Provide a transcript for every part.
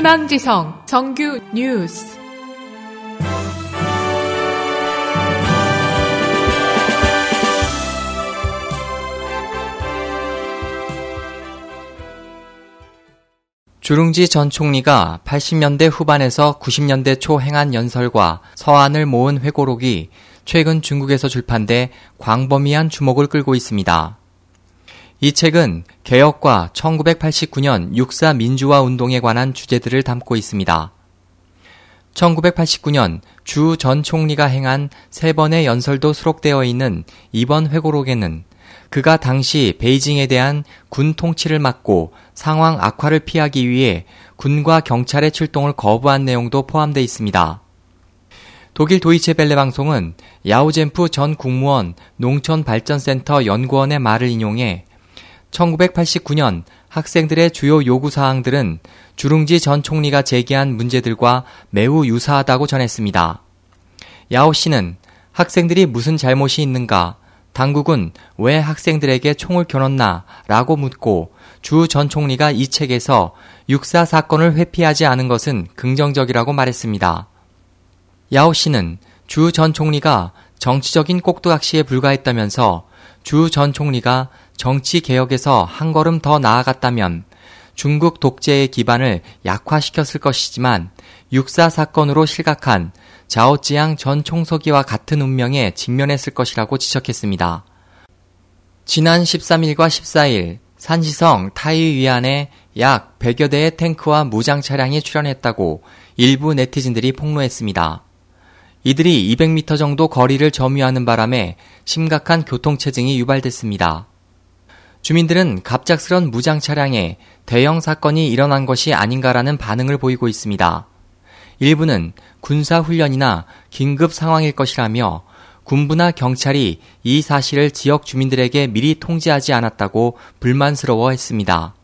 희망지성 정규 뉴스. 주룽지 전 총리가 80년대 후반에서 90년대 초 행한 연설과 서한을 모은 회고록이 최근 중국에서 출판돼 광범위한 주목을 끌고 있습니다. 이 책은 개혁과 1989년 육사 민주화 운동에 관한 주제들을 담고 있습니다. 1989년 주 전 총리가 행한 3번의 연설도 수록되어 있는 이번 회고록에는 그가 당시 베이징에 대한 군 통치를 막고 상황 악화를 피하기 위해 군과 경찰의 출동을 거부한 내용도 포함되어 있습니다. 독일 도이체벨레 방송은 야오젠프 전 국무원 농촌발전센터 연구원의 말을 인용해 1989년 학생들의 주요 요구사항들은 주룽지 전 총리가 제기한 문제들과 매우 유사하다고 전했습니다. 야오 씨는 학생들이 무슨 잘못이 있는가, 당국은 왜 학생들에게 총을 겨눴나 라고 묻고 주 전 총리가 이 책에서 육사 사건을 회피하지 않은 것은 긍정적이라고 말했습니다. 야오 씨는 주 전 총리가 정치적인 꼭두각시에 불과했다면서 주 전 총리가 정치 개혁에서 한 걸음 더 나아갔다면 중국 독재의 기반을 약화시켰을 것이지만 육사 사건으로 실각한 자오찌양 전 총서기와 같은 운명에 직면했을 것이라고 지적했습니다. 지난 13일과 14일 산시성 타이 위안에 약 100여 대의 탱크와 무장 차량이 출현했다고 일부 네티즌들이 폭로했습니다. 이들이 200m 정도 거리를 점유하는 바람에 심각한 교통체증이 유발됐습니다. 주민들은 갑작스런 무장 차량에 대형 사건이 일어난 것이 아닌가라는 반응을 보이고 있습니다. 일부는 군사훈련이나 긴급 상황일 것이라며 군부나 경찰이 이 사실을 지역 주민들에게 미리 통지하지 않았다고 불만스러워했습니다.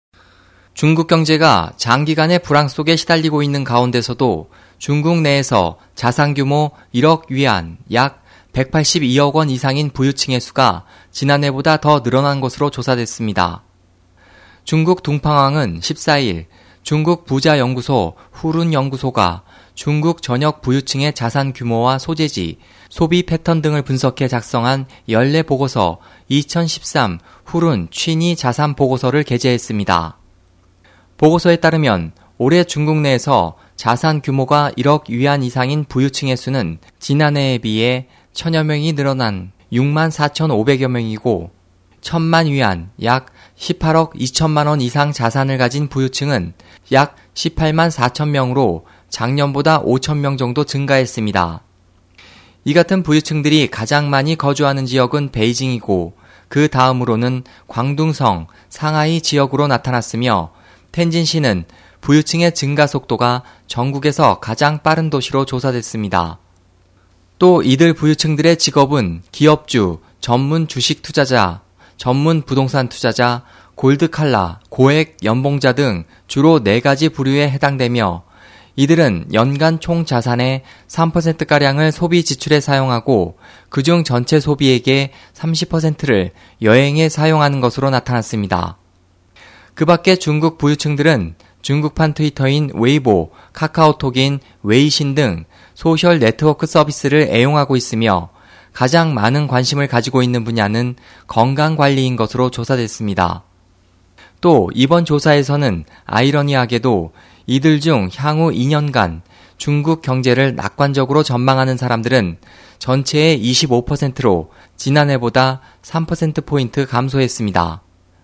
중국 경제가 장기간의 불황 속에 시달리고 있는 가운데서도 중국 내에서 자산 규모 1억 위안, 약 182억 원 이상인 부유층의 수가 지난해보다 더 늘어난 것으로 조사됐습니다. 중국 둥팡왕은 14일 중국 부자연구소 후룬연구소가 중국 전역 부유층의 자산 규모와 소재지, 소비 패턴 등을 분석해 작성한 연례 보고서 2013 후룬 취니 자산 보고서를 게재했습니다. 보고서에 따르면 올해 중국 내에서 자산 규모가 1억 위안 이상인 부유층의 수는 지난해에 비해 1000여 명이 늘어난 64,500여 명이고 1000만 위안, 약 18억 2천만 원 이상 자산을 가진 부유층은 약 18만 4천 명으로 작년보다 5천 명 정도 증가했습니다. 이 같은 부유층들이 가장 많이 거주하는 지역은 베이징이고 그 다음으로는 광둥성, 상하이 지역으로 나타났으며 텐진시는 부유층의 증가 속도가 전국에서 가장 빠른 도시로 조사됐습니다. 또 이들 부유층들의 직업은 기업주, 전문 주식 투자자, 전문 부동산 투자자, 골드칼라, 고액 연봉자 등 주로 4가지 부류에 해당되며 이들은 연간 총 자산의 3%가량을 소비 지출에 사용하고 그중 전체 소비액의 30%를 여행에 사용하는 것으로 나타났습니다. 그 밖에 중국 부유층들은 중국판 트위터인 웨이보, 카카오톡인 웨이신 등 소셜 네트워크 서비스를 애용하고 있으며 가장 많은 관심을 가지고 있는 분야는 건강관리인 것으로 조사됐습니다. 또 이번 조사에서는 아이러니하게도 이들 중 향후 2년간 중국 경제를 낙관적으로 전망하는 사람들은 전체의 25%로 지난해보다 3%포인트 감소했습니다.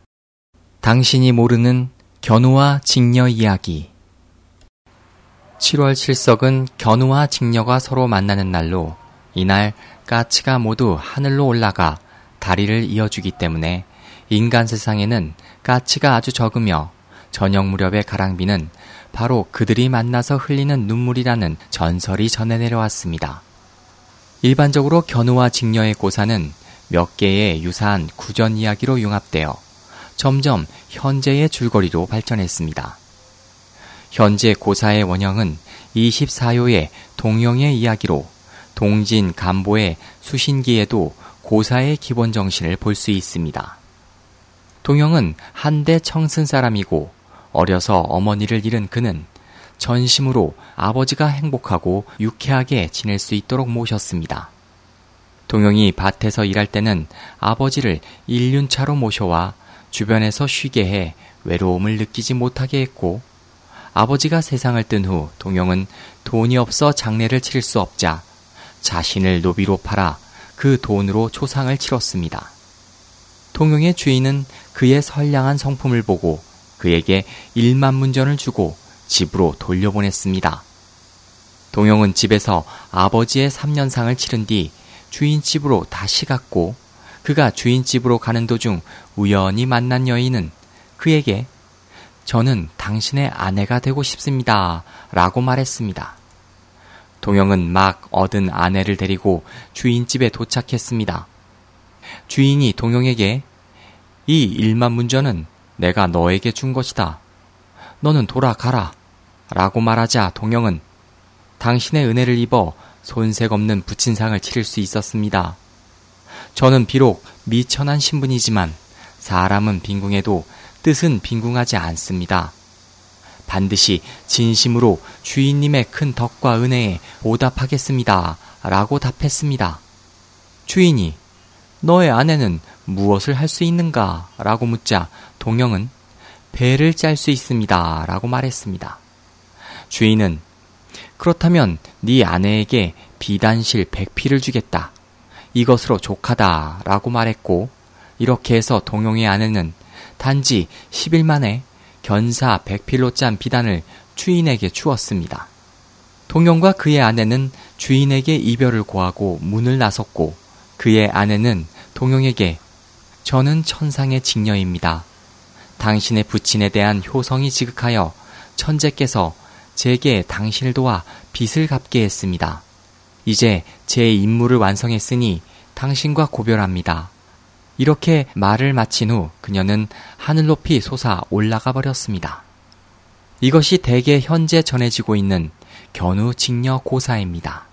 당신이 모르는 견우와 직녀 이야기. 7월 7석은 견우와 직녀가 서로 만나는 날로 이날 까치가 모두 하늘로 올라가 다리를 이어주기 때문에 인간 세상에는 까치가 아주 적으며 저녁 무렵의 가랑비는 바로 그들이 만나서 흘리는 눈물이라는 전설이 전해 내려왔습니다. 일반적으로 견우와 직녀의 고사는 몇 개의 유사한 구전 이야기로 융합되어 점점 현재의 줄거리로 발전했습니다. 현재 고사의 원형은 24요의 동영의 이야기로 동진, 간보의 수신기에도 고사의 기본 정신을 볼 수 있습니다. 동영은 한대 청슨 사람이고 어려서 어머니를 잃은 그는 전심으로 아버지가 행복하고 유쾌하게 지낼 수 있도록 모셨습니다. 동영이 밭에서 일할 때는 아버지를 1륜차로 모셔와 주변에서 쉬게 해 외로움을 느끼지 못하게 했고, 아버지가 세상을 뜬 후 동영은 돈이 없어 장례를 치를 수 없자 자신을 노비로 팔아 그 돈으로 초상을 치렀습니다. 동영의 주인은 그의 선량한 성품을 보고 그에게 1만 문전을 주고 집으로 돌려보냈습니다. 동영은 집에서 아버지의 3년상을 치른 뒤 주인 집으로 다시 갔고, 그가 주인 집으로 가는 도중 우연히 만난 여인은 그에게 저는 당신의 아내가 되고 싶습니다 라고 말했습니다. 동영은 막 얻은 아내를 데리고 주인 집에 도착했습니다. 주인이 동영에게 이 1만 문전은 내가 너에게 준 것이다. 너는 돌아가라 라고 말하자 동영은 당신의 은혜를 입어 손색 없는 부친상을 치를 수 있었습니다. 저는 비록 미천한 신분이지만 사람은 빈궁해도 뜻은 빈궁하지 않습니다. 반드시 진심으로 주인님의 큰 덕과 은혜에 보답하겠습니다 라고 답했습니다. 주인이 너의 아내는 무엇을 할 수 있는가 라고 묻자 동영은 배를 짤 수 있습니다 라고 말했습니다. 주인은 그렇다면 네 아내에게 비단실 100필을 주겠다. 이것으로 족하다 라고 말했고, 이렇게 해서 동영의 아내는 단지 10일 만에 견사 100필로 짠 비단을 주인에게 주었습니다. 동영과 그의 아내는 주인에게 이별을 고하고 문을 나섰고, 그의 아내는 동영에게 저는 천상의 직녀입니다. 당신의 부친에 대한 효성이 지극하여 천재께서 제게 당신을 도와 빚을 갚게 했습니다. 이제 제 임무를 완성했으니 당신과 고별합니다. 이렇게 말을 마친 후 그녀는 하늘 높이 솟아 올라가 버렸습니다. 이것이 대개 현재 전해지고 있는 견우 직녀 고사입니다.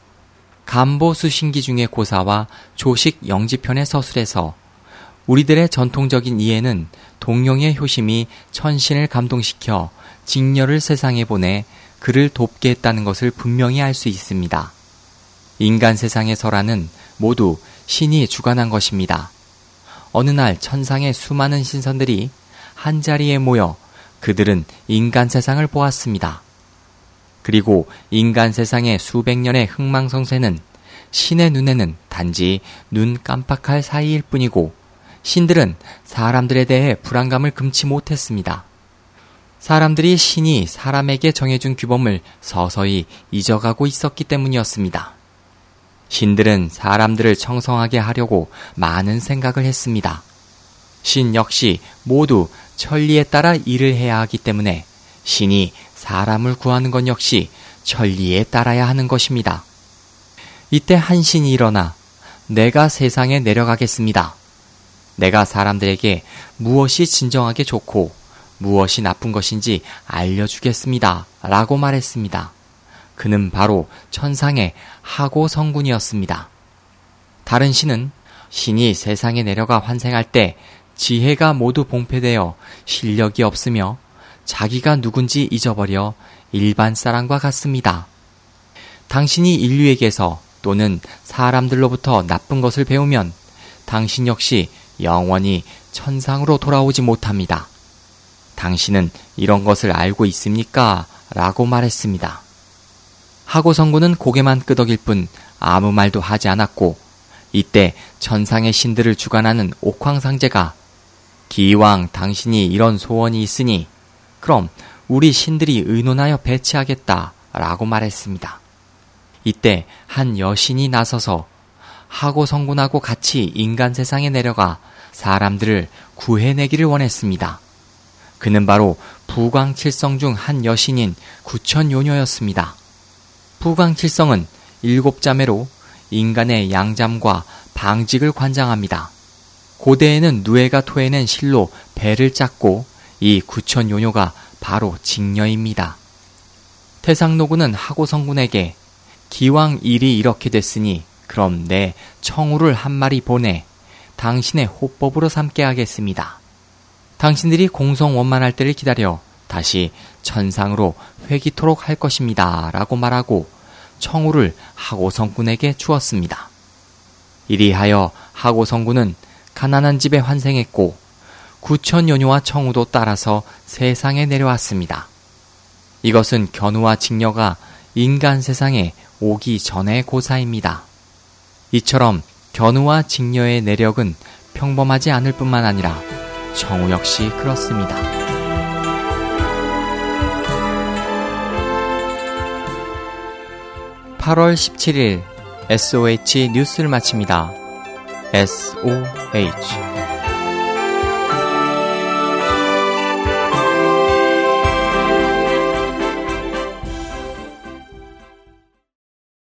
간보수신기 중의 고사와 조식 영지편의 서술에서 우리들의 전통적인 이해는 동영의 효심이 천신을 감동시켜 직녀를 세상에 보내 그를 돕게 했다는 것을 분명히 알 수 있습니다. 인간 세상의 설화는 모두 신이 주관한 것입니다. 어느 날 천상의 수많은 신선들이 한자리에 모여 그들은 인간 세상을 보았습니다. 그리고 인간 세상의 수백 년의 흥망성쇠는 신의 눈에는 단지 눈 깜빡할 사이일 뿐이고, 신들은 사람들에 대해 불안감을 금치 못했습니다. 사람들이 신이 사람에게 정해준 규범을 서서히 잊어가고 있었기 때문이었습니다. 신들은 사람들을 청성하게 하려고 많은 생각을 했습니다. 신 역시 모두 천리에 따라 일을 해야 하기 때문에 신이 사람을 구하는 것 역시 천리에 따라야 하는 것입니다. 이때 한 신이 일어나 내가 세상에 내려가겠습니다. 내가 사람들에게 무엇이 진정하게 좋고 무엇이 나쁜 것인지 알려주겠습니다 라고 말했습니다. 그는 바로 천상의 하고성군이었습니다. 다른 신은 신이 세상에 내려가 환생할 때 지혜가 모두 봉폐되어 실력이 없으며 자기가 누군지 잊어버려 일반 사람과 같습니다. 당신이 인류에게서 또는 사람들로부터 나쁜 것을 배우면 당신 역시 영원히 천상으로 돌아오지 못합니다. 당신은 이런 것을 알고 있습니까? 라고 말했습니다. 하고성군은 고개만 끄덕일 뿐 아무 말도 하지 않았고, 이때 천상의 신들을 주관하는 옥황상제가 기왕 당신이 이런 소원이 있으니 그럼 우리 신들이 의논하여 배치하겠다 라고 말했습니다. 이때 한 여신이 나서서 하고성군하고 같이 인간 세상에 내려가 사람들을 구해내기를 원했습니다. 그는 바로 부광칠성 중 한 여신인 구천요녀였습니다. 부광칠성은 7자매로 인간의 양잠과 방직을 관장합니다. 고대에는 누에가 토해낸 실로 배를 짰고 이 구천요녀가 바로 직녀입니다. 태상노군은 하고성군에게 기왕 일이 이렇게 됐으니 그럼 내 청우를 한 마리 보내 당신의 호법으로 삼게 하겠습니다. 당신들이 공성원만할 때를 기다려 다시 천상으로 회귀토록 할 것입니다. 라고 말하고 청우를 하고성군에게 주었습니다. 이리하여 하고성군은 가난한 집에 환생했고 9,000여녀와 청우도 따라서 세상에 내려왔습니다. 이것은 견우와 직녀가 인간 세상에 오기 전의 고사입니다. 이처럼 견우와 직녀의 내력은 평범하지 않을 뿐만 아니라 청우 역시 그렇습니다. (8월 17일) SOH 뉴스를 마칩니다. SOH